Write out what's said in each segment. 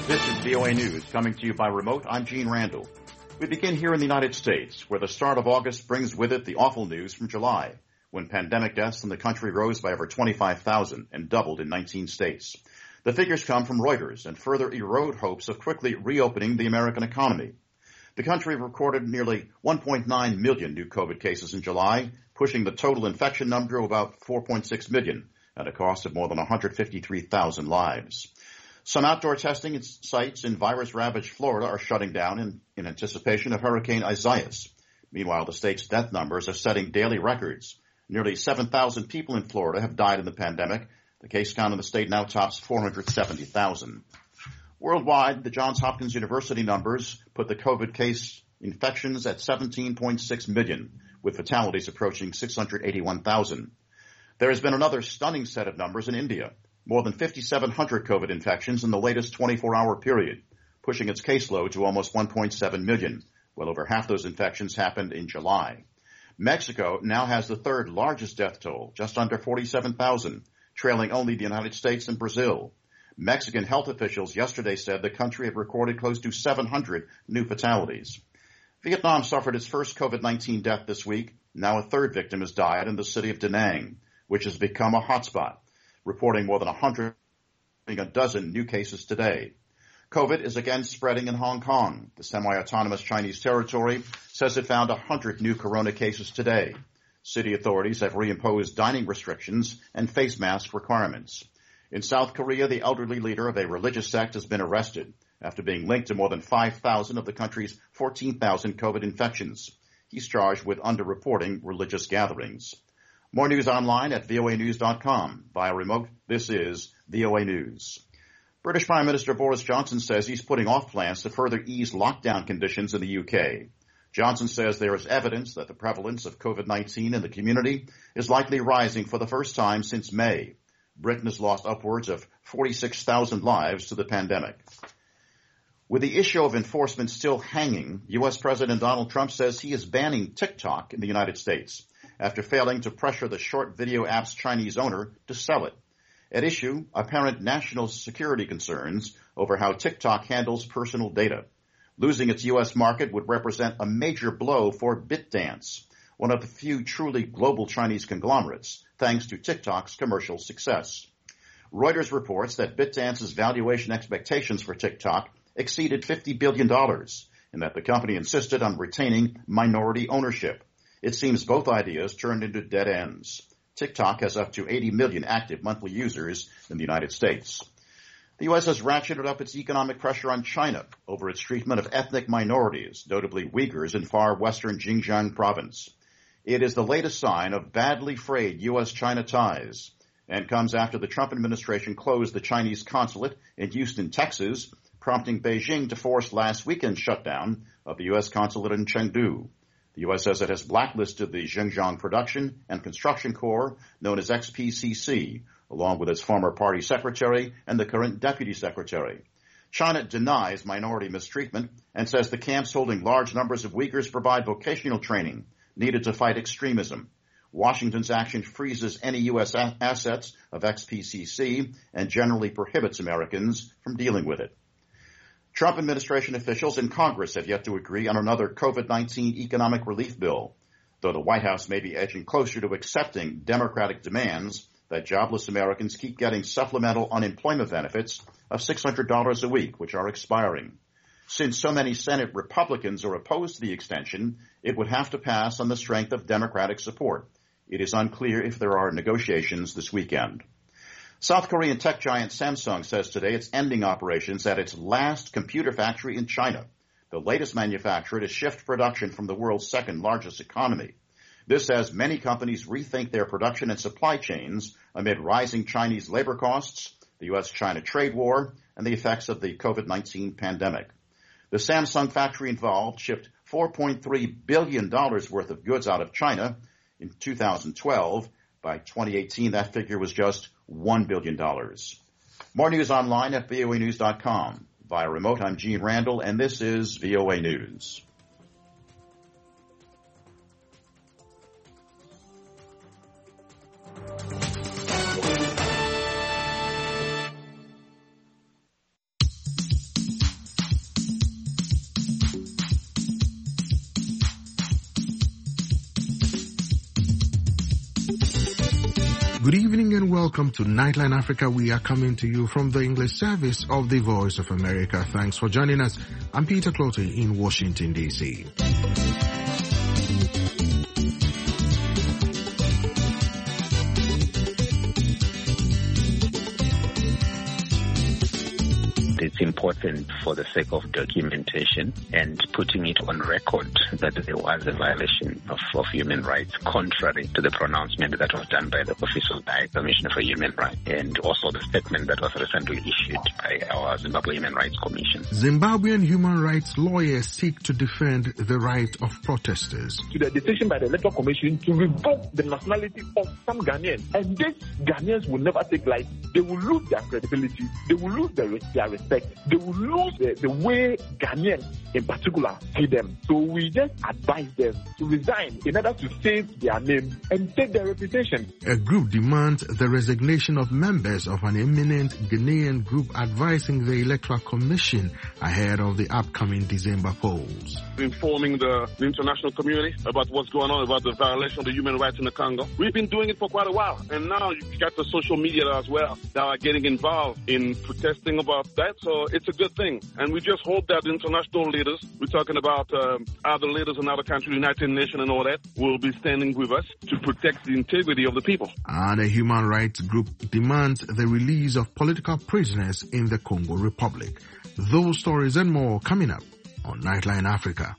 This is VOA News, coming to you by remote. I'm Gene Randall. We begin here in the United States, where the start of August brings with it the awful news from July, when pandemic deaths in the country rose by over 25,000 and doubled in 19 states. The figures come from Reuters and further erode hopes of quickly reopening the American economy. The country recorded nearly 1.9 million new COVID cases in July, pushing the total infection number to about 4.6 million at a cost of more than 153,000 lives. Some outdoor testing sites in virus-ravaged Florida are shutting down in anticipation of Hurricane Isaias. Meanwhile, the state's death numbers are setting daily records. Nearly 7,000 people in Florida have died in the pandemic. The case count in the state now tops 470,000. Worldwide, the Johns Hopkins University numbers put the COVID case infections at 17.6 million, with fatalities approaching 681,000. There has been another stunning set of numbers in India. More than 5,700 COVID infections in the latest 24-hour period, pushing its caseload to almost 1.7 million. Well over half those infections happened in July. Mexico now has the third largest death toll, just under 47,000, trailing only the United States and Brazil. Mexican health officials yesterday said the country had recorded close to 700 new fatalities. Vietnam suffered its first COVID-19 death this week. Now a third victim has died in the city of Da Nang, which has become a hotspot, reporting more than 100 new cases today. COVID is again spreading in Hong Kong. The semi-autonomous Chinese territory says it found 100 new corona cases today. City authorities have reimposed dining restrictions and face mask requirements. In South Korea, the elderly leader of a religious sect has been arrested after being linked to more than 5,000 of the country's 14,000 COVID infections. He's charged with underreporting religious gatherings. More news online at voanews.com. Via remote, this is VOA News. British Prime Minister Boris Johnson says he's putting off plans to further ease lockdown conditions in the UK. Johnson says there is evidence that the prevalence of COVID-19 in the community is likely rising for the first time since May. Britain has lost upwards of 46,000 lives to the pandemic. With the issue of enforcement still hanging, U.S. President Donald Trump says he is banning TikTok in the United States after failing to pressure the short video app's Chinese owner to sell it. At issue, apparent national security concerns over how TikTok handles personal data. Losing its U.S. market would represent a major blow for ByteDance, one of the few truly global Chinese conglomerates, thanks to TikTok's commercial success. Reuters reports that ByteDance's valuation expectations for TikTok exceeded $50 billion, and that the company insisted on retaining minority ownership. It seems both ideas turned into dead ends. TikTok has up to 80 million active monthly users in the United States. The U.S. has ratcheted up its economic pressure on China over its treatment of ethnic minorities, notably Uyghurs in far western Xinjiang province. It is the latest sign of badly frayed U.S.-China ties and comes after the Trump administration closed the Chinese consulate in Houston, Texas, prompting Beijing to force last weekend's shutdown of the U.S. consulate in Chengdu. The U.S. says it has blacklisted the Xinjiang Production and Construction Corps, known as XPCC, along with its former party secretary and the current deputy secretary. China denies minority mistreatment and says the camps holding large numbers of Uyghurs provide vocational training needed to fight extremism. Washington's action freezes any U.S. assets of XPCC and generally prohibits Americans from dealing with it. Trump administration officials in Congress have yet to agree on another COVID-19 economic relief bill, though the White House may be edging closer to accepting Democratic demands that jobless Americans keep getting supplemental unemployment benefits of $600 a week, which are expiring. Since so many Senate Republicans are opposed to the extension, it would have to pass on the strength of Democratic support. It is unclear if there are negotiations this weekend. South Korean tech giant Samsung says today it's ending operations at its last computer factory in China, the latest manufacturer to shift production from the world's second largest economy. This as many companies rethink their production and supply chains amid rising Chinese labor costs, the U.S.-China trade war, and the effects of the COVID-19 pandemic. The Samsung factory involved shipped $4.3 billion worth of goods out of China in 2012. By 2018, that figure was just $1 billion. More news online at voanews.com. Via remote, I'm Gene Randall, and this is VOA News. Good evening and welcome to Nightline Africa. We are coming to you from the English service of the Voice of America. Thanks for joining us. I'm Peter Clottey in Washington, D.C. It's important for the sake of documentation and putting it on record that there was a violation of human rights, contrary to the pronouncement that was done by the Office of the High Commissioner for Human Rights, and also the statement that was recently issued by our Zimbabwe Human Rights Commission. Zimbabwean human rights lawyers seek to defend the right of protesters. To the decision by the Electoral Commission to revoke the nationality of some Ghanaians. And these Ghanaians will never take life. They will lose their credibility. They will lose their respect. They will lose the way Ghanaians in particular see them. So we just advise them to resign in order to save their name and save their reputation. A group demands the resignation of members of an eminent Ghanaian group advising the Electoral Commission ahead of the upcoming December polls. Informing the international community about what's going on, about the violation of the human rights in the Congo. We've been doing it for quite a while, and now you've got the social media as well that are getting involved in protesting about that. So it's a good thing. And we just hope that the international leaders, we're talking about other leaders in other countries, United Nations and all that, will be standing with us to protect the integrity of the people. And a human rights group demands the release of political prisoners in the Congo Republic. Those stories and more coming up on Nightline Africa.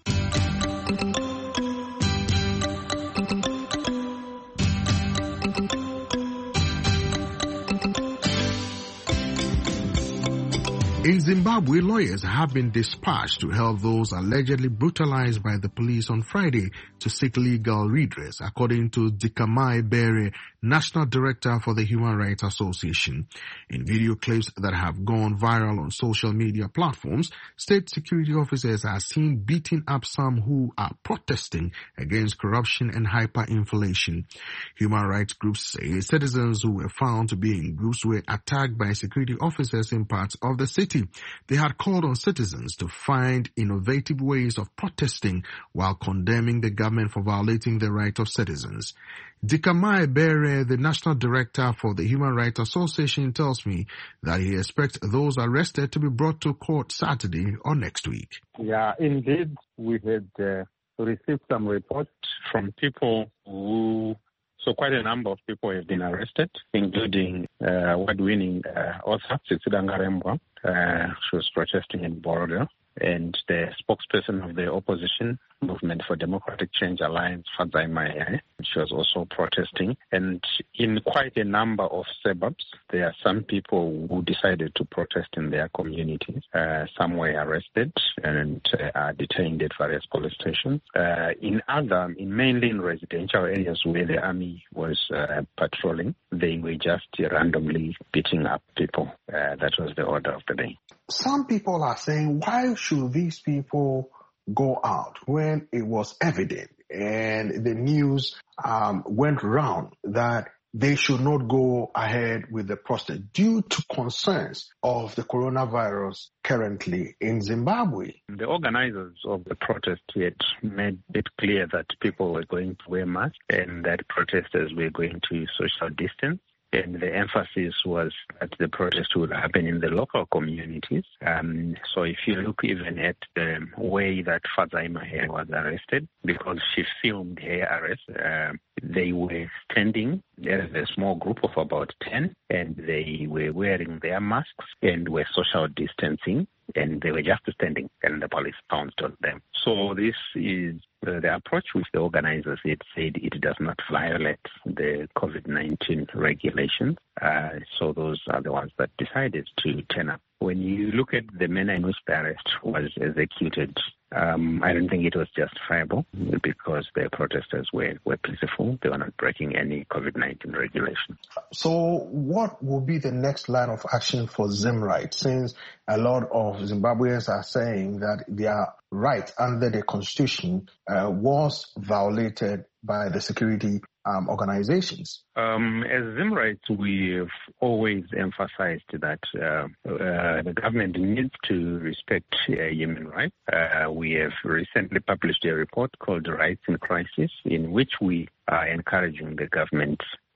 In Zimbabwe, lawyers have been dispatched to help those allegedly brutalized by the police on Friday to seek legal redress, according to Dikamai Bere, National Director for the Human Rights Association. In video clips that have gone viral on social media platforms, state security officers are seen beating up some who are protesting against corruption and hyperinflation. Human rights groups say citizens who were found to be in groups were attacked by security officers in parts of the city. They had called on citizens to find innovative ways of protesting while condemning the government for violating the rights of citizens. Dikamai Bere, the National Director for the Human Rights Association, tells me that he expects those arrested to be brought to court Saturday or next week. Yeah, indeed, we had received some reports from people so quite a number of people have been arrested, including award-winning author Tsitsida Ngarembwa. She was protesting in Borodale, and the spokesperson of the opposition Movement for Democratic Change Alliance, Fadzai Maye. She was also protesting. And in quite a number of suburbs, there are some people who decided to protest in their communities. Some were arrested and are detained at various police stations. Mainly in residential areas where the army was patrolling, they were just randomly beating up people. That was the order of the day. Some people are saying, why should these people go out when it was evident and the news went round that they should not go ahead with the protest due to concerns of the coronavirus currently in Zimbabwe? The organizers of the protest had made it clear that people were going to wear masks and that protesters were going to social distance. And the emphasis was that the protest would happen in the local communities. So if you look even at the way that Fadzai Maye was arrested, because she filmed her arrest, they were standing. There is a small group of about 10, and they were wearing their masks and were social distancing, and they were just standing, and the police pounced on them. So this is the approach which the organizers had said it does not violate the COVID-19 regulations. So those are the ones that decided to turn up. When you look at the manner in which the arrest was executed, I don't think it was justifiable because the protesters were peaceful. They were not breaking any COVID-19 regulations. So what will be the next line of action for Zimright, since a lot of Zimbabweans are saying that their right under the constitution was violated by the security organizations? As Zimright, we have always emphasized that the government needs to respect human rights. We have recently published a report called Rights in Crisis, in which we are encouraging the government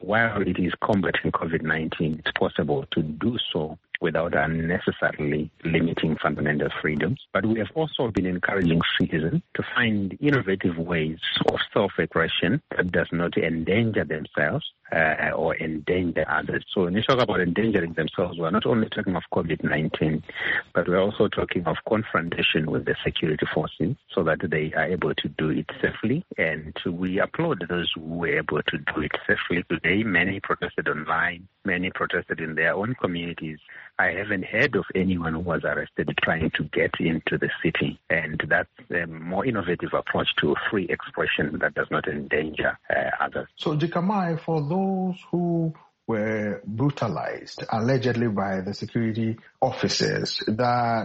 while it is combating COVID-19, it's possible to do so without unnecessarily limiting fundamental freedoms. But we have also been encouraging citizens to find innovative ways of self-expression that does not endanger themselves or endanger others. So when you talk about endangering themselves, we're not only talking of COVID-19, but we're also talking of confrontation with the security forces so that they are able to do it safely. And we applaud those who were able to do it safely today. Many protested online, many protested in their own communities. I haven't heard of anyone who was arrested trying to get into the city. And that's a more innovative approach to free expression that does not endanger others. So, Dikamai, for those who were brutalized, allegedly by the security officers, that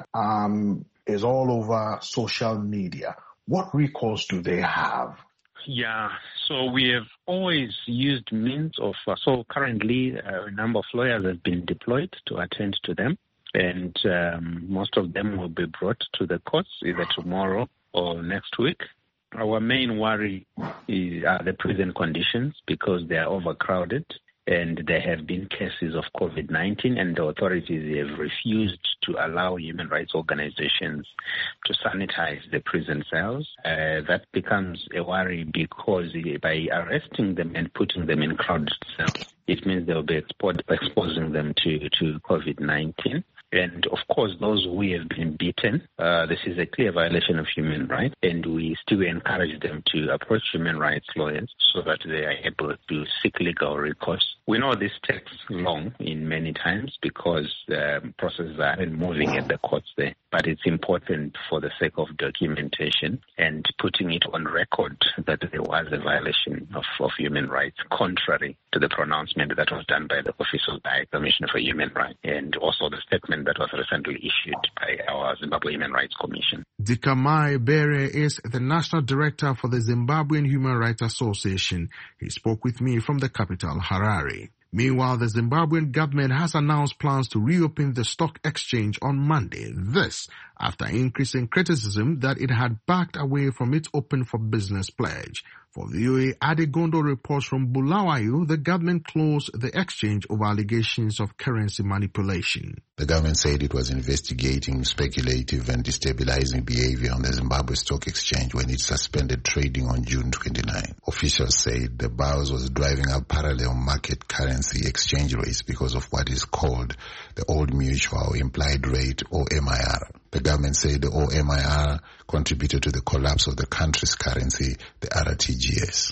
is all over social media, what recourse do they have? Yeah, so we have always used means of, so currently a number of lawyers have been deployed to attend to them, and most of them will be brought to the courts either tomorrow or next week. Our main worry are the prison conditions because they are overcrowded and there have been cases of COVID-19 and the authorities have refused to allow human rights organizations to sanitize the prison cells. That becomes a worry because by arresting them and putting them in crowded cells, it means they'll be exposing them to COVID-19. And of course, those who have been beaten, this is a clear violation of human rights, and we still encourage them to approach human rights lawyers so that they are able to seek legal recourse. We know this takes long in many times because processes aren't moving at the courts there, but it's important for the sake of documentation and putting it on record that there was a violation of human rights, contrary to the pronouncement that was done by the Office of the High Commissioner for Human Rights and also the statement that was recently issued by our Zimbabwe Human Rights Commission. Dikamai Bere is the National Director for the Zimbabwean Human Rights Association. He spoke with me from the capital, Harare. Meanwhile, the Zimbabwean government has announced plans to reopen the stock exchange on Monday. This after increasing criticism that it had backed away from its open for business pledge. For VOA, Adegondo reports from Bulawayo, the government closed the exchange over allegations of currency manipulation. The government said it was investigating speculative and destabilizing behavior on the Zimbabwe Stock Exchange when it suspended trading on June 29. Officials said the BIOS was driving up parallel market currency exchange rates because of what is called the Old Mutual Implied Rate, or MIR. The government said the OMIR contributed to the collapse of the country's currency, the RTGS.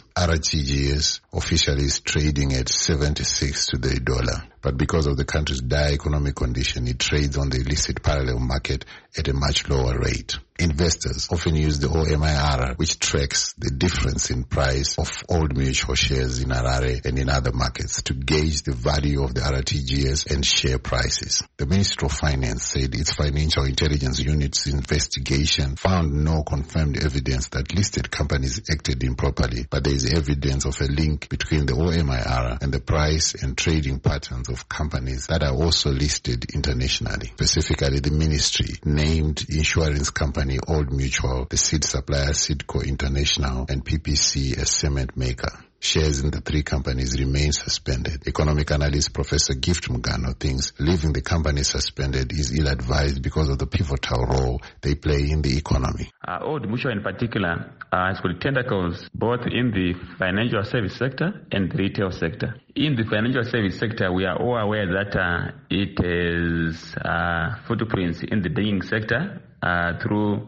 RTGS officially is trading at 76 to the dollar, but because of the country's dire economic condition, it trades on the illicit parallel market at a much lower rate. Investors often use the OMIR, which tracks the difference in price of Old Mutual shares in Harare and in other markets, to gauge the value of the RTGS and share prices. The Ministry of Finance said its financial intelligence unit's investigation found no confirmed evidence that listed companies acted improperly, but there is evidence of a link between the OMIR and the price and trading patterns of companies that are also listed internationally. Specifically, the ministry named insurance company Old Mutual, the seed supplier Sidco International, and PPC as cement maker. Shares in the three companies remain suspended. Economic analyst Professor Gift Mugano thinks leaving the company suspended is ill-advised because of the pivotal role they play in the economy. Old Mutual in particular has got tentacles both in the financial service sector and the retail sector. In the financial service sector, we are all aware that it has footprints in the banking sector through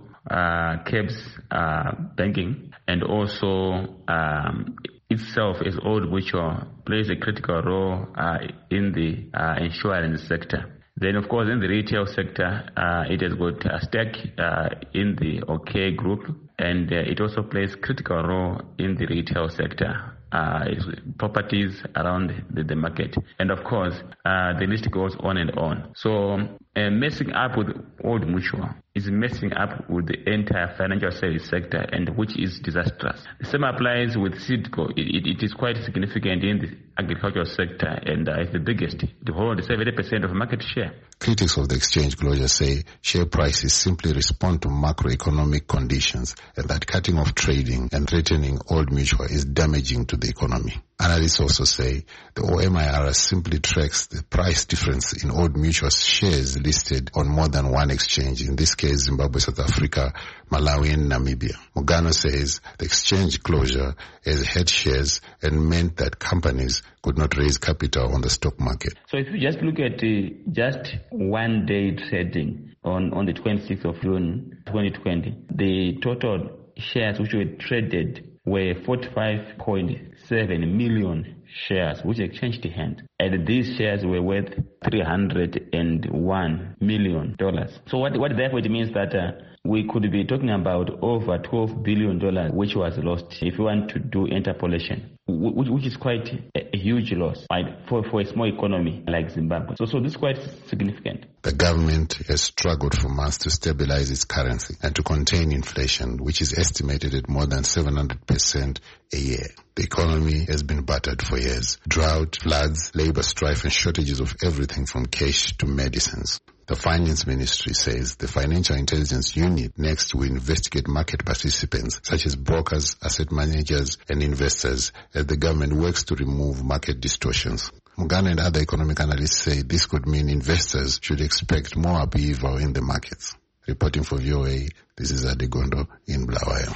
KEBS banking, and also itself as Old Mutual plays a critical role in the insurance sector. Then, of course, in the retail sector, it has got a stake in the OK Group, and it also plays critical role in the retail sector. Properties around the market. And of course, the list goes on and on. So messing up with Old Mutual is messing up with the entire financial service sector, and which is disastrous. The same applies with Sidco. It is quite significant in the agricultural sector, and it's the biggest. They hold 70% of market share. Critics of the exchange closure say share prices simply respond to macroeconomic conditions, and that cutting off trading and threatening Old Mutual is damaging to the economy. Analysts also say the OMIR simply tracks the price difference in Old Mutual shares listed on more than one exchange, in this case Zimbabwe, South Africa, Malawi and Namibia. Mugano says the exchange closure has hurt shares and meant that companies could not raise capital on the stock market. So if you just look at just one day trading on the 26th of June 2020, the total shares which were traded were 45.7 million shares which exchanged hands, and these shares were worth $301 million. So what therefore it means that we could be talking about over $12 billion which was lost if we want to do interpolation, which is quite a huge loss, right, for a small economy like Zimbabwe. So this is quite significant. The government has struggled for months to stabilize its currency and to contain inflation, which is estimated at more than 700% a year. The economy has been battered for years. Drought, floods, labor strife and shortages of everything from cash to medicines. The Finance Ministry says the Financial Intelligence Unit next will investigate market participants such as brokers, asset managers and investors as the government works to remove market distortions. Mugano and other economic analysts say this could mean investors should expect more upheaval in the markets. Reporting for VOA, this is Adegondo in Bulawayo.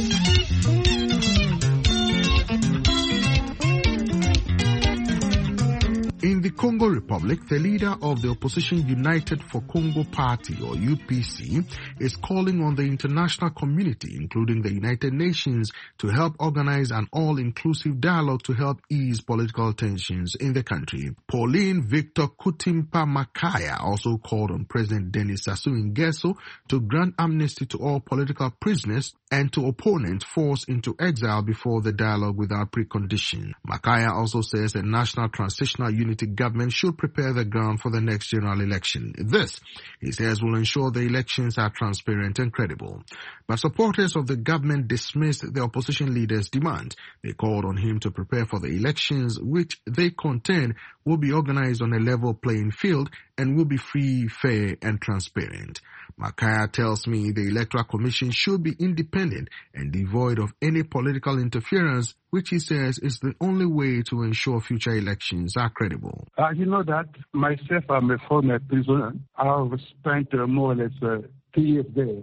In the Congo Republic, the leader of the opposition United for Congo Party, or UPC, is calling on the international community, including the United Nations, to help organize an all-inclusive dialogue to help ease political tensions in the country. Pauline Victor Kutimpa Makaya also called on President Denis Sassou Nguesso to grant amnesty to all political prisoners and to opponents forced into exile before the dialogue without precondition. Makaya also says a national transitional unity government should prepare the ground for the next general election. This, he says, will ensure the elections are transparent and credible. But supporters of the government dismissed the opposition leader's demand. They called on him to prepare for the elections, which they contend will be organized on a level playing field and will be free, fair and transparent. Makaya tells me the Electoral Commission should be independent and devoid of any political interference, which he says is the only way to ensure future elections are credible. You know that myself, I'm a former prisoner. I've spent more or less 3 years there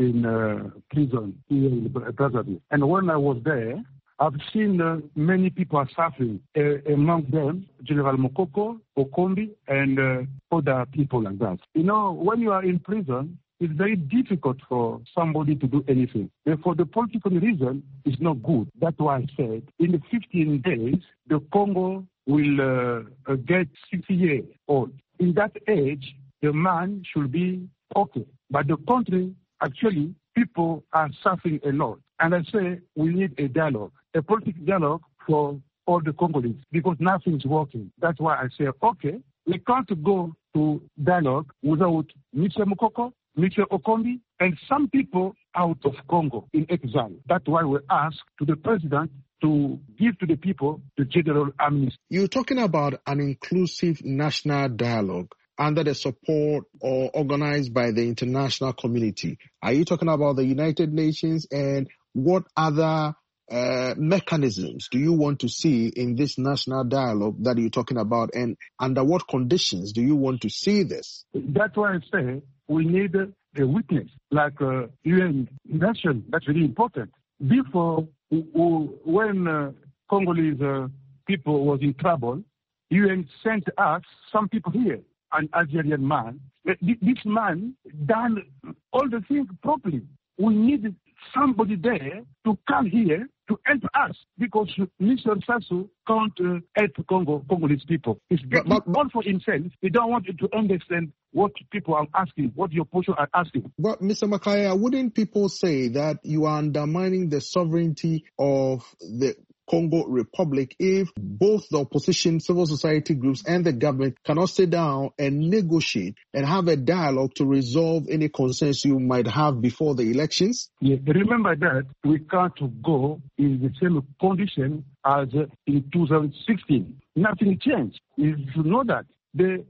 in prison here in Brazzaville. And when I was there, I've seen many people are suffering. Among them, General Mokoko, Okombi, and other people like that. You know, when you are in prison, it's very difficult for somebody to do anything. And for the political reason, it's not good. That's why I said in the 15 days, the Congo will get 60 years old. In that age, the man should be okay. But the country, actually, people are suffering a lot. And I say we need a dialogue, a political dialogue for all the Congolese, because nothing is working. That's why I say, okay, we can't go to dialogue without Mr. Mokoko, Mr. Okombi, and some people out of Congo in exile. That's why we ask to the president to give to the people the general amnesty. You're talking about an inclusive national dialogue under the support or organized by the international community. Are you talking about the United Nations, and what other mechanisms do you want to see in this national dialogue that you're talking about, and under what conditions do you want to see this? That's why I say we need a witness like UN nation. That's really important. Before, when Congolese people was in trouble, UN sent us some people here, an Algerian man. This man done all the things properly. We need somebody there to come here to help us, because Mr. Sassou can't help Congolese people. It's all for himself. He don't want to understand what people are asking, what the opposition are asking. But Mr. Makaya, wouldn't people say that you are undermining the sovereignty of the Congo Republic if both the opposition, civil society groups and the government cannot sit down and negotiate and have a dialogue to resolve any concerns you might have before the elections? Yeah, remember that we can't go in the same condition as in 2016. Nothing changed. You should know that. The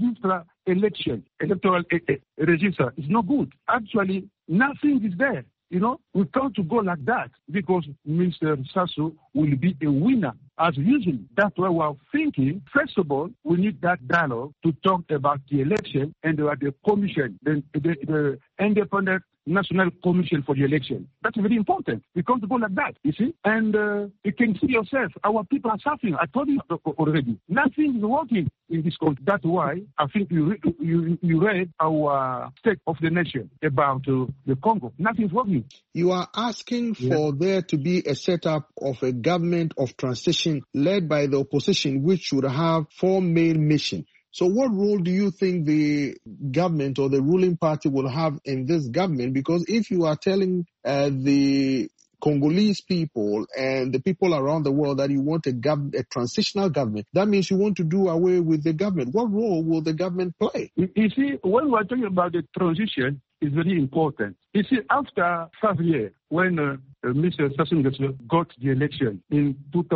electoral register is not good. Actually, nothing is there. You know, we can't go like that, because Mr. Sassou will be a winner as usual. That's why we are thinking, first of all, we need that dialogue to talk about the election and about the commission, the independent National Commission for the election. That's very important. We can't go like that, you see. And you can see yourself, our people are suffering. I told you already. Nothing is working in this country. That's why I think you read our State of the Nation about the Congo. Nothing is working. You are asking for there to be a setup of a government of transition led by the opposition, which should have 4 main missions. So what role do you think the government or the ruling party will have in this government? Because if you are telling the Congolese people and the people around the world that you want a transitional government, that means you want to do away with the government. What role will the government play? You see, when we are talking about the transition, it's very important. You see, after 5 years, when Mr. Sassou Nguesso got the election in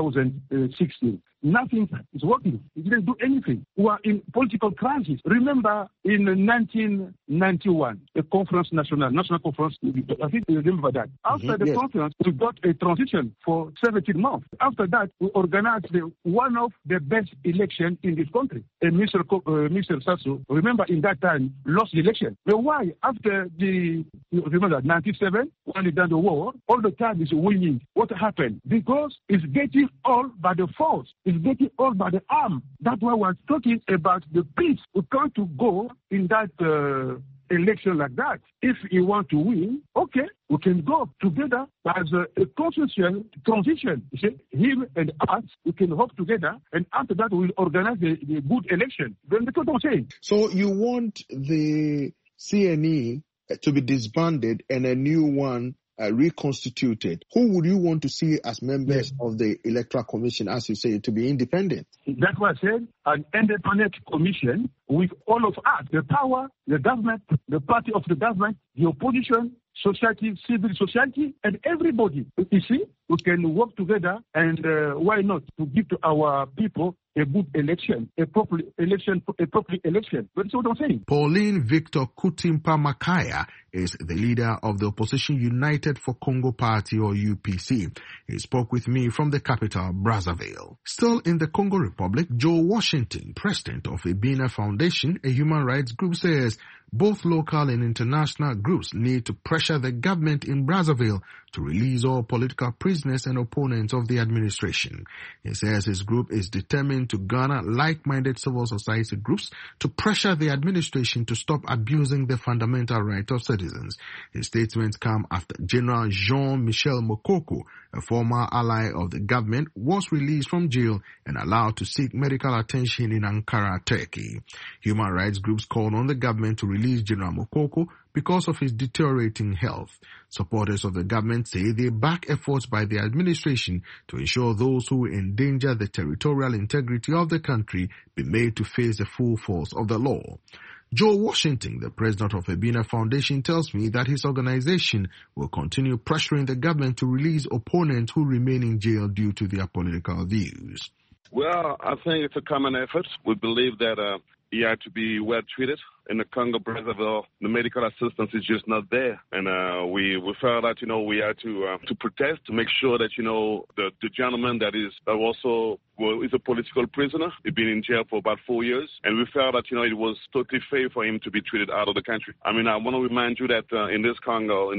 2016, nothing is working. He didn't do anything. We are in political crisis. Remember, in 1991, the national conference, I think you remember that. After the conference, we got a transition for 17 months. After that, we organized one of the best elections in this country. And Mr. Sassou, remember, in that time, lost the election. But why? After remember, 97, when he done the war, all the time is winning. What happened? Because it's getting all by the force. It's getting all by the arm. That's why we're talking about the peace. We can't go in that election like that. If you want to win, okay, we can go together as a constitutional transition. You see, him and us, we can work together, and after that, we'll organize the good election. Then that's what I'm saying. So you want the CNE to be disbanded and a new one reconstituted. Who would you want to see as members of the Electoral Commission, as you say, to be independent? That's what I said, an independent commission with all of us, the power, the government, the party of the government, the opposition, society, civil society, and everybody. You see, we can work together, and why not to give to our people a good election, a proper election. That's what I'm saying. Pauline Victor Kutimpa Makaya is the leader of the opposition United for Congo Party, or UPC. He spoke with me from the capital, Brazzaville. Still in the Congo Republic, Joe Washington, president of Ebina Foundation, a human rights group, says both local and international groups need to pressure the government in Brazzaville to release all political prisoners and opponents of the administration. He says his group is determined to garner like-minded civil society groups to pressure the administration to stop abusing the fundamental rights of citizens. His statements come after General Jean-Michel Mokoko, a former ally of the government, was released from jail and allowed to seek medical attention in Ankara, Turkey. Human rights groups called on the government to release General Mokoko because of his deteriorating health. Supporters of the government say they back efforts by the administration to ensure those who endanger the territorial integrity of the country be made to face the full force of the law. Joe Washington, the president of Ebina Foundation, tells me that his organization will continue pressuring the government to release opponents who remain in jail due to their political views. Well, I think it's a common effort. We believe that he had to be well treated. In the Congo Brazzaville, the medical assistance is just not there, and we felt that we had to protest to make sure that the gentleman that is also is a political prisoner. He's been in jail for about 4 years, and we felt that it was totally fair for him to be treated out of the country. I mean, I want to remind you that in this country,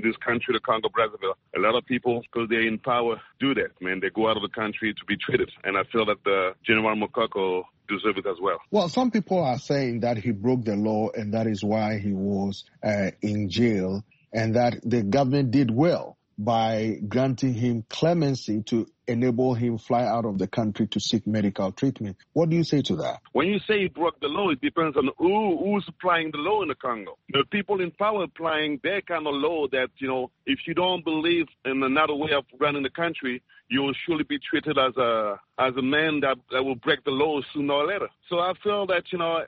the Congo Brazzaville, a lot of people, because they're in power, do that. Man, they go out of the country to be treated, and I feel that General Mokoko deserve it as well. Well, some people are saying that he broke the law and that is why he was in jail, and that the government did well by granting him clemency to enable him fly out of the country to seek medical treatment. What do you say to that? When you say he broke the law, it depends on who's applying the law in the Congo. The people in power applying their kind of law that, if you don't believe in another way of running the country, you will surely be treated as a man that will break the law sooner or later. So I feel that,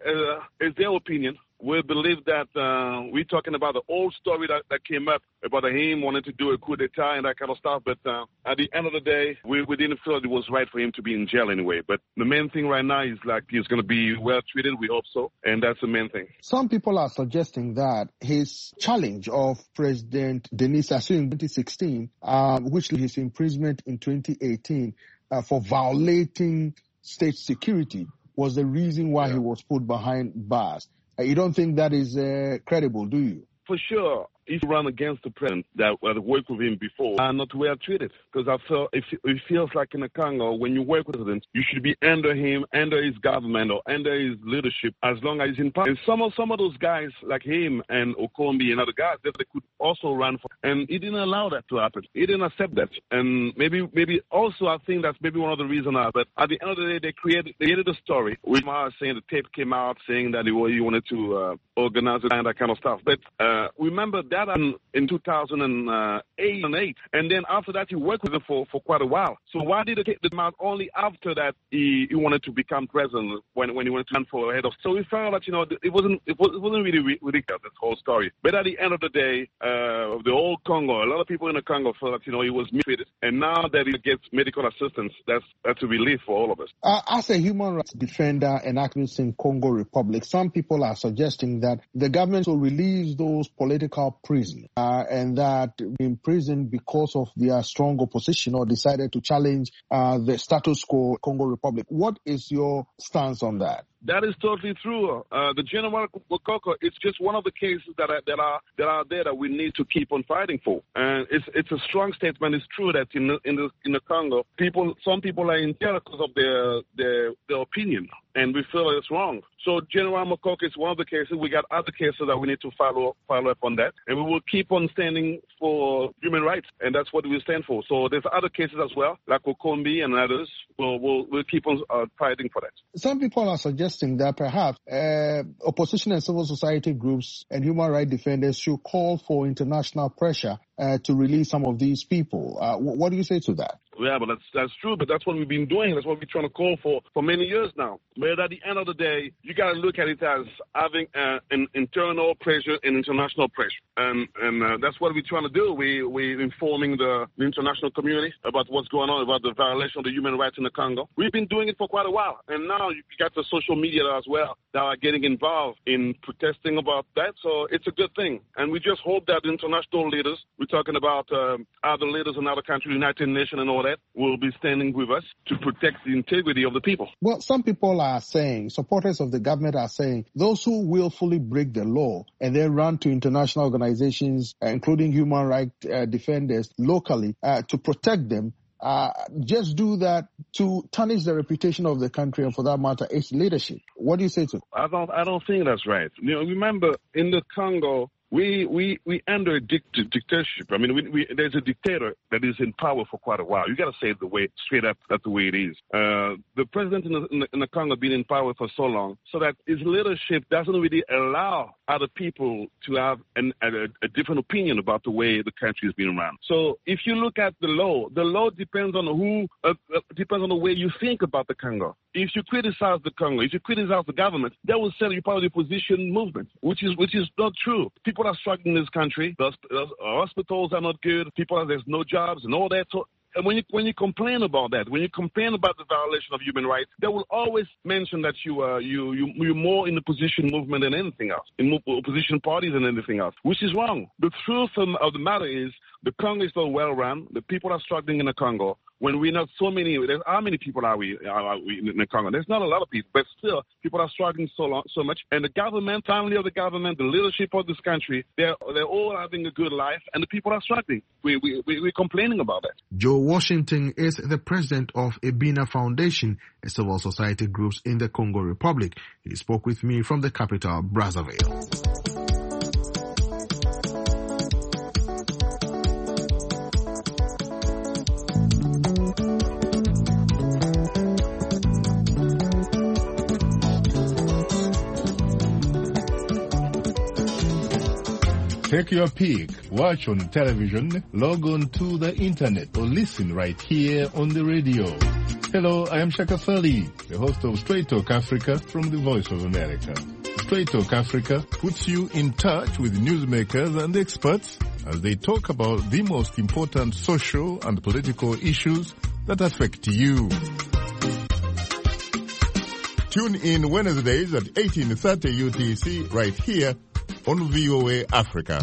it's their opinion. We believe that we're talking about the old story that came up about him wanting to do a coup d'etat and that kind of stuff. But at the end of the day, we didn't feel it was right for him to be in jail anyway. But the main thing right now is he's going to be well treated. We hope so. And that's the main thing. Some people are suggesting that his challenge of President Denis Sassou in 2016, which his imprisonment in 2018, for violating state security was the reason why he was put behind bars. You don't think that is credible, do you? For sure. If you run against the president that worked with him before, are not well treated. Because I feel it feels like in the Congo, when you work with the president, you should be under him, under his government, or under his leadership as long as he's in power. And some of those guys like him and Okombi and other guys that they could also run for, and he didn't allow that to happen. He didn't accept that. And maybe also I think that's maybe one of the reasons. But at the end of the day, they created a story. With Mara saying the tape came out saying that he wanted to organize it and that kind of stuff. But remember that in 2008, and then after that he worked with him for quite a while. So why did it take the out only after that he wanted to become president when he wanted to run for head of? So we found that it wasn't really ridiculous, this whole story. But at the end of the day, the whole Congo, a lot of people in the Congo felt that he was mistreated, and now that he gets medical assistance, that's a relief for all of us. As a human rights defender and activist in Congo Republic, some people are suggesting that the government will release those political prisoners and that imprisoned because of their strong opposition or decided to challenge the status quo Congo Republic. What is your stance on that? That is totally true. The General Mokoko, it's just one of the cases that are there that we need to keep on fighting for. And it's a strong statement. It's true that in the Congo, some people are in jail because of their opinion, and we feel it's wrong. So General Mokoko is one of the cases. We got other cases that we need to follow up on that, and we will keep on standing for human rights, and that's what we stand for. So there's other cases as well, like Okombi and others. We'll keep on fighting for that. Some people are suggesting that perhaps opposition and civil society groups and human rights defenders should call for international pressure to release some of these people. What do you say to that? Yeah, but that's true. But that's what we've been doing. That's what we're trying to call for many years now. But at the end of the day, you got to look at it as having an internal pressure and international pressure, and that's what we're trying to do. We're informing the international community about what's going on, about the violation of the human rights in the Congo. We've been doing it for quite a while, and now you got the social media as well that are getting involved in protesting about that. So it's a good thing, and we just hope that the international leaders, we're talking about other leaders in other countries, United Nations and all that, will be standing with us to protect the integrity of the people. Well, some people are saying, supporters of the government are saying, those who willfully break the law and then run to international organizations, including human rights defenders locally, to protect them, just do that to tarnish the reputation of the country and, for that matter, its leadership. What do you say to it? I don't think that's right. Remember, in the Congo, we under a dictatorship. I mean, there's a dictator that is in power for quite a while. You got to say it straight up. That's the way it is. The president in the Congo been in power for so long, so that his leadership doesn't really allow other people to have a different opinion about the way the country is being run. So if you look at the law depends on depends on the way you think about the Congo. If you criticize the Congo, if you criticize the government, that will say you're part of the opposition movement, which is not true. People are struggling in this country. The hospitals are not good. There's no jobs and all that. So, and when you complain about that, when you complain about the violation of human rights, they will always mention that you're more in the opposition movement than anything else, in opposition parties than anything else, which is wrong. The truth of the matter is the Congo is not well run. The people are struggling in the Congo. When we're not so many, how many people are we in the Congo? There's not a lot of people, but still, people are struggling so much. And the government, family of the government, the leadership of this country, they're all having a good life, and the people are struggling. We're complaining about that. Joe Washington is the president of Ebina Foundation, a civil society group in the Congo Republic. He spoke with me from the capital, Brazzaville. Take your pick, watch on television, log on to the internet, or listen right here on the radio. Hello, I am Shaka Fali, the host of Straight Talk Africa from the Voice of America. Straight Talk Africa puts you in touch with newsmakers and experts as they talk about the most important social and political issues that affect you. Tune in Wednesdays at 18:30 UTC right here on VOA Africa.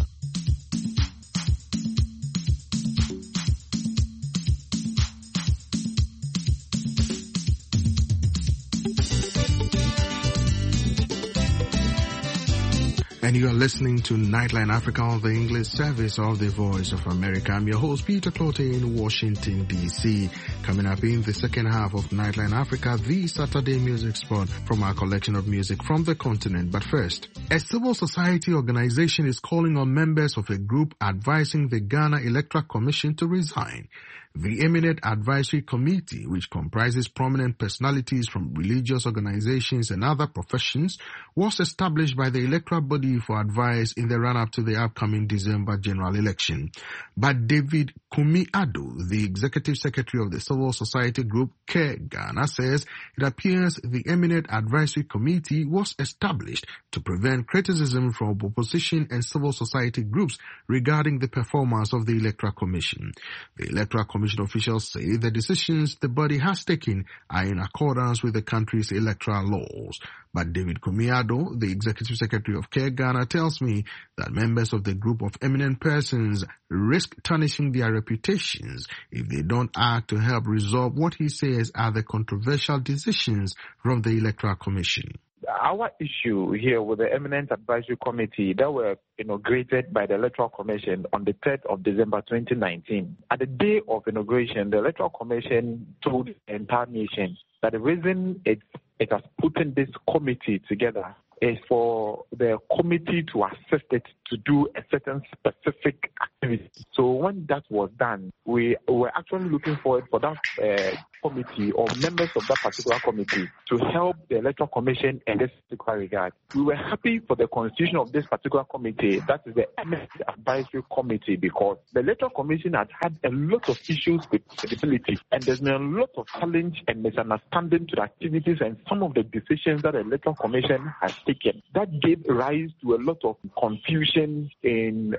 And you are listening to Nightline Africa on the English service of the Voice of America. I'm your host, Peter Clote in Washington, D.C. Coming up in the second half of Nightline Africa, the Saturday music spot from our collection of music from the continent. But first, a civil society organization is calling on members of a group advising the Ghana Electoral Commission to resign. The Eminent Advisory Committee, which comprises prominent personalities from religious organizations and other professions, was established by the electoral body for advice in the run-up to the upcoming December general election. But David Kumi-Addo, the executive secretary of the civil society group CARE Ghana, says it appears the Eminent Advisory Committee was established to prevent criticism from opposition and civil society groups regarding the performance of the Electoral Commission. The Electoral Commission officials say the decisions the body has taken are in accordance with the country's electoral laws. But David Kumi-Addo, the executive secretary of CARE Ghana, tells me that members of the group of eminent persons risk tarnishing their reputations if they don't act to help resolve what he says are the controversial decisions from the Electoral Commission. Our issue here with the Eminent Advisory Committee that were inaugurated by the Electoral Commission on the 3rd of December 2019. At the day of inauguration, the Electoral Commission told the entire nation that the reason it has put in this committee together is for the committee to assist it to do a certain specific activity. So when that was done, we were actually looking forward for that committee or members of that particular committee to help the Electoral Commission in this particular regard. We were happy for the constitution of this particular committee, that is the Eminent Advisory Committee, because the Electoral Commission has had a lot of issues with credibility, and there's been a lot of challenge and misunderstanding to the activities and some of the decisions that the Electoral Commission has taken. That gave rise to a lot of confusion in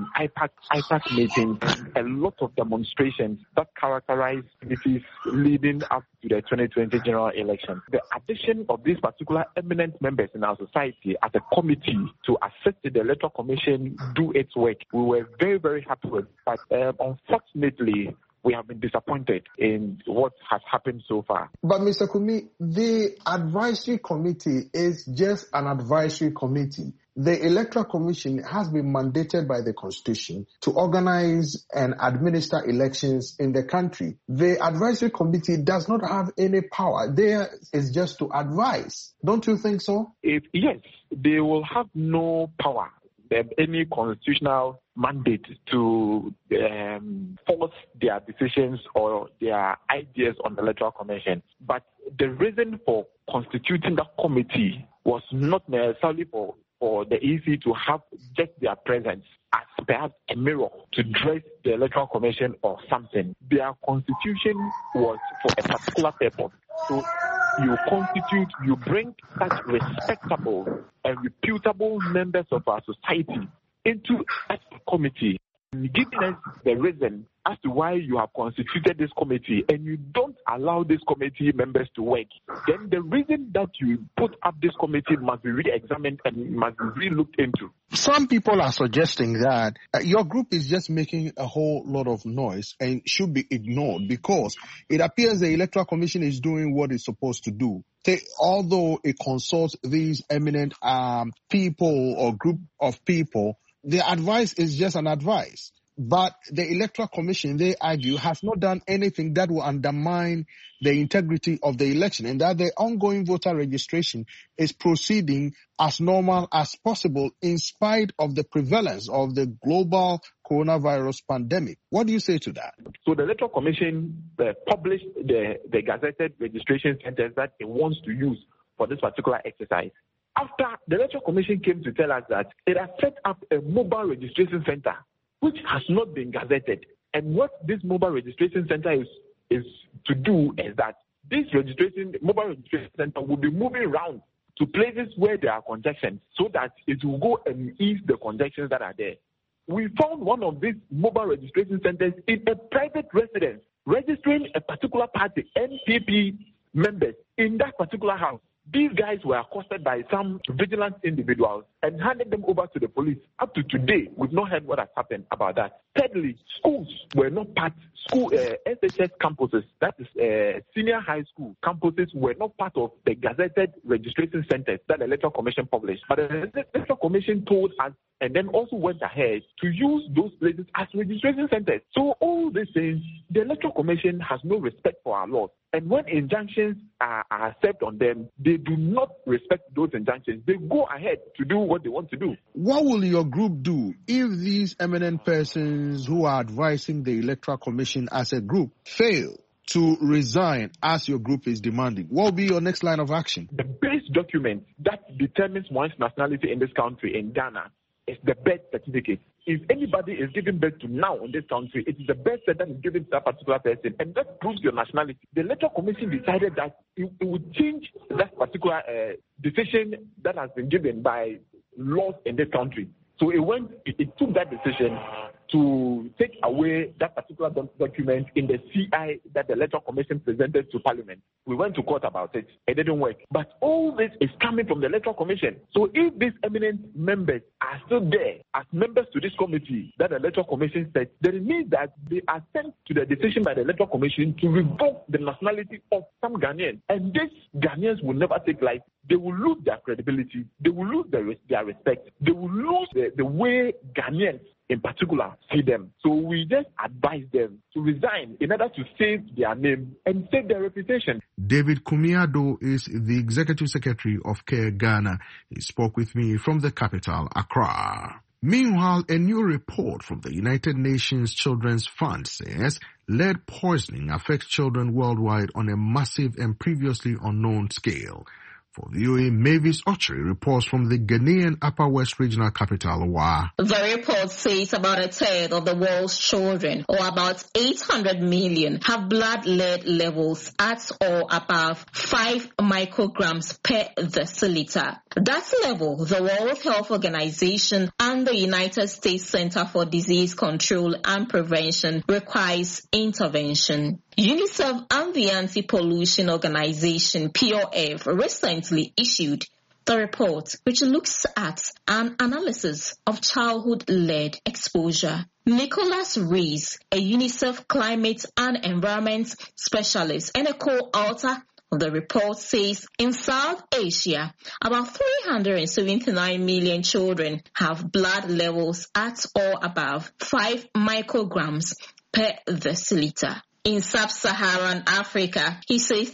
IPAC meetings, a lot of demonstrations that characterized activities leading up to the 2020 general election. The addition of these particular eminent members in our society as a committee to assist the Electoral Commission do its work, we were very, very happy with. But unfortunately, we have been disappointed in what has happened so far. But Mr. Kumi, the advisory committee is just an advisory committee. The Electoral Commission has been mandated by the Constitution to organize and administer elections in the country. The advisory committee does not have any power. There is just to advise. Don't you think so? Yes, they will have no power. They have any constitutional mandate to force their decisions or their ideas on the Electoral Commission. But the reason for constituting that committee was not necessarily for the EC to have just their presence as perhaps a mirror to dress the Electoral Commission or something. Their constitution was for a particular purpose. So you bring such respectable and reputable members of our society into a committee, giving us the reason as to why you have constituted this committee and you don't allow this committee members to work, then the reason that you put up this committee must be re-examined and must be re-looked into. Some people are suggesting that your group is just making a whole lot of noise and should be ignored because it appears the Electoral Commission is doing what it's supposed to do. Although it consults these eminent people or group of people, their advice is just an advice. But the Electoral Commission, they argue, has not done anything that will undermine the integrity of the election, and that the ongoing voter registration is proceeding as normal as possible in spite of the prevalence of the global coronavirus pandemic. What do you say to that? So the Electoral Commission published the gazetted registration centers that it wants to use for this particular exercise. After the Electoral Commission came to tell us that it has set up a mobile registration center which has not been gazetted. And what this mobile registration center is to do is that this mobile registration center will be moving around to places where there are congestions so that it will go and ease the congestions that are there. We found one of these mobile registration centers in a private residence, registering a particular party, NPP members, in that particular house. These guys were accosted by some vigilant individuals and handed them over to the police. Up to today, we've not heard what has happened about that. Thirdly, schools were not part, SHS campuses, that is senior high school campuses, were not part of the gazetted registration centers that the Electoral Commission published. But the Electoral Commission told us and then also went ahead to use those places as registration centers. So all these things, the Electoral Commission has no respect for our laws. And when injunctions are served on them, they do not respect those injunctions. They go ahead to do what they want to do. What will your group do if these eminent persons who are advising the Electoral Commission as a group fail to resign as your group is demanding? What will be your next line of action? The base document that determines one's nationality in this country, in Ghana, is the birth certificate. If anybody is giving birth to now in this country, it is the birth certificate that is given to that particular person, and that proves your nationality. The Electoral Commission decided that it would change that particular decision that has been given by laws in this country. So it took that decision to take away that particular document in the CI that the Electoral Commission presented to Parliament. We went to court about it. It didn't work. But all this is coming from the Electoral Commission. So if these eminent members are still there as members to this committee that the Electoral Commission said, then it means that they are sent to the decision by the Electoral Commission to revoke the nationality of some Ghanaians. And these Ghanaians will never take life. They will lose their credibility. They will lose their respect. They will lose the way Ghanaians in particular see them. So we just advise them to resign in order to save their name and save their reputation. David Kumiado is the Executive Secretary of CARE Ghana. He spoke with me from the capital, Accra. Meanwhile, a new report from the United Nations Children's Fund says lead poisoning affects children worldwide on a massive and previously unknown scale. For VOA, Mavis Ochery reports from the Ghanaian Upper West Regional Capital, Wa. The report says about a third of the world's children, or about 800 million, have blood lead levels at or above 5 micrograms per deciliter. That level, the World Health Organization and the United States Center for Disease Control and Prevention requires intervention. UNICEF and the Anti-Pollution Organization, POF, recently issued the report, which looks at an analysis of childhood lead exposure. Nicholas Rees, a UNICEF climate and environment specialist and a co-author of the report, says in South Asia, about 379 million children have blood levels at or above 5 micrograms per deciliter. In sub-Saharan Africa, he says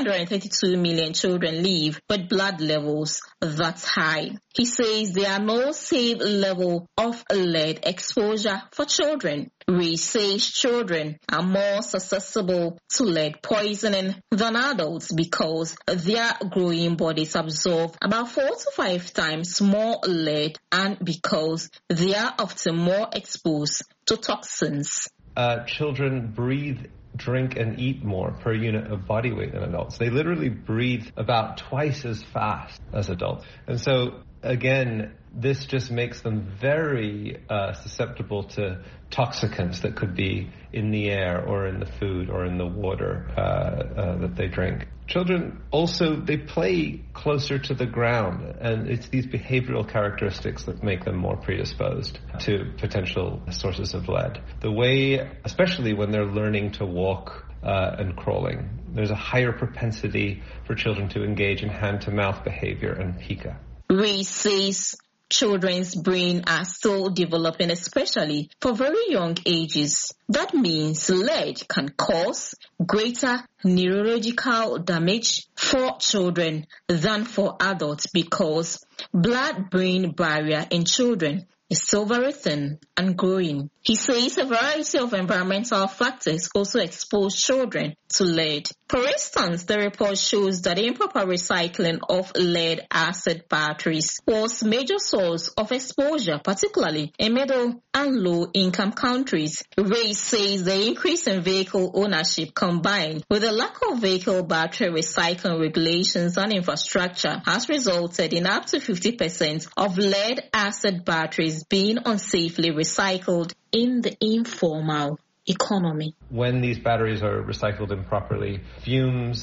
332 million children live with blood levels that high. He says there are no safe level of lead exposure for children. Rees says children are more susceptible to lead poisoning than adults because their growing bodies absorb about 4 to 5 times more lead and because they are often more exposed to toxins. Children breathe, drink and eat more per unit of body weight than adults. They literally breathe about twice as fast as adults. And so, again, this just makes them very susceptible to toxicants that could be in the air or in the food or in the water that they drink. Children also, they play closer to the ground, and it's these behavioral characteristics that make them more predisposed to potential sources of lead. The way, especially when they're learning to walk and crawling, there's a higher propensity for children to engage in hand-to-mouth behavior and pica. Rees says children's brain are still developing, especially for very young ages. That means lead can cause greater neurological damage for children than for adults because blood-brain barrier in children is still very thin and growing. He says a variety of environmental factors also expose children to lead. For instance, the report shows that improper recycling of lead-acid batteries was a major source of exposure, particularly in middle and low-income countries. Rees says the increase in vehicle ownership combined with the lack of vehicle battery recycling regulations and infrastructure has resulted in up to 50% of lead-acid batteries being unsafely recycled in the informal economy. When these batteries are recycled improperly, fumes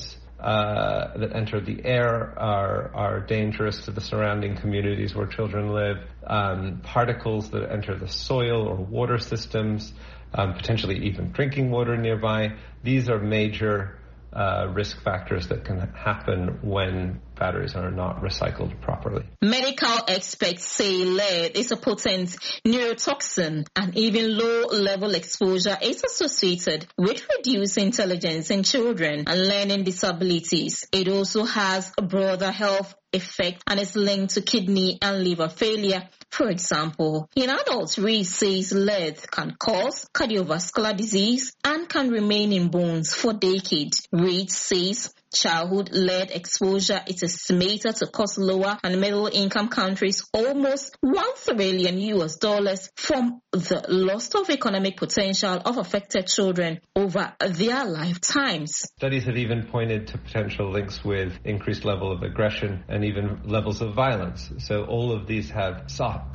that enter the air are dangerous to the surrounding communities where children live. Particles that enter the soil or water systems, potentially even drinking water nearby. These are major risk factors that can happen when batteries are not recycled properly. Medical experts say lead is a potent neurotoxin, and even low-level exposure is associated with reduced intelligence in children and learning disabilities. It also has a broader health effect and is linked to kidney and liver failure. For example, in adults, Reed says lead can cause cardiovascular disease and can remain in bones for decades. Reed says childhood lead exposure is estimated to cost lower and middle income countries almost $1 trillion from the loss of economic potential of affected children over their lifetimes. Studies have even pointed to potential links with increased level of aggression and even levels of violence. So all of these have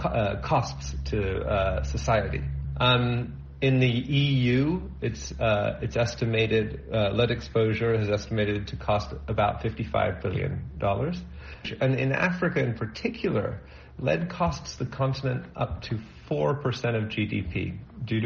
costs to society. In the EU, it's estimated lead exposure is estimated to cost about $55 billion, and in Africa in particular, lead costs the continent up to 4% of GDP due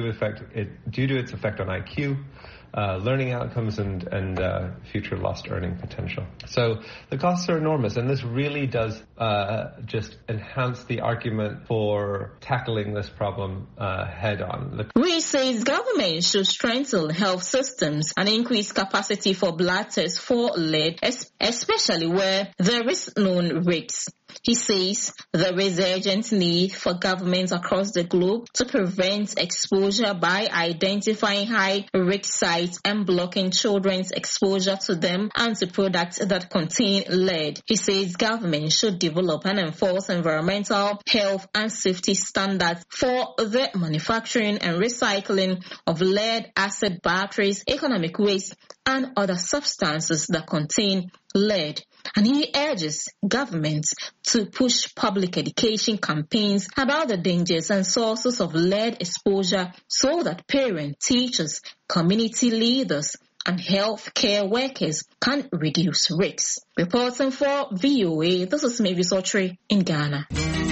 to its effect on IQ, learning outcomes, and future lost earning potential. So the costs are enormous, and this really does just enhance the argument for tackling this problem head on. Reed says government should strengthen health systems and increase capacity for blood tests for lead, especially where there is known risks. He says there is urgent need for governments across the globe to prevent exposure by identifying high-risk sites and blocking children's exposure to them and to products that contain lead. He says government should develop and enforce environmental, health and safety standards for the manufacturing and recycling of lead-acid batteries, economic waste and other substances that contain lead. And he urges governments to push public education campaigns about the dangers and sources of lead exposure so that parents, teachers, community leaders, and healthcare workers can reduce risks. Reporting for VOA, this is Mavis Otri in Ghana.